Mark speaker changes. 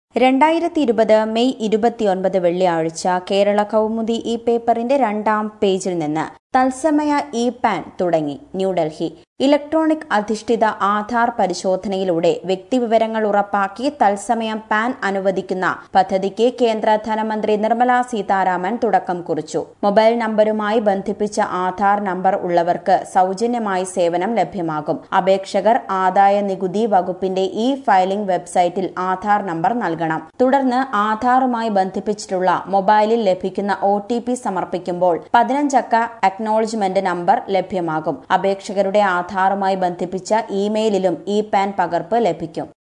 Speaker 1: 2020 May 29 വെള്ളിയാഴ്ച കേരള കൗമുദി ഈ പേപ്പറിന്റെ 2-ാം പേജിൽ നിന്ന് തത്സമയ ഇ പാൻ തുടങ്ങി. ന്യൂഡൽഹി ഇലക്ട്രോണിക് അധിഷ്ഠിത ആധാർ പരിശോധനയിലൂടെ വ്യക്തിവിവരങ്ങൾ ഉറപ്പാക്കി തത്സമയം പാൻ അനുവദിക്കുന്ന പദ്ധതിക്ക് കേന്ദ്ര ധനമന്ത്രി നിർമ്മല സീതാരാമൻ തുടക്കം കുറിച്ചു. മൊബൈൽ നമ്പരുമായി ബന്ധിപ്പിച്ച ആധാർ നമ്പർ ഉള്ളവർക്ക് സൗജന്യമായി സേവനം ലഭ്യമാകും. അപേക്ഷകർ ആദായ നികുതി വകുപ്പിന്റെ ഇ ഫയലിംഗ് വെബ്സൈറ്റിൽ ആധാർ നമ്പർ നൽകണം. തുടർന്ന് ആധാറുമായി ബന്ധിപ്പിച്ചിട്ടുള്ള മൊബൈലിൽ ലഭിക്കുന്ന OTP സമർപ്പിക്കുമ്പോൾ 15 അക്ക അക്നോളജ്മെന്റ് നമ്പർ ലഭ്യമാകും. അപേക്ഷകരുടെ ആധാറുമായി ബന്ധിപ്പിച്ച ഇമെയിലിലും ഇ പാൻ പകർപ്പ് ലഭിക്കും.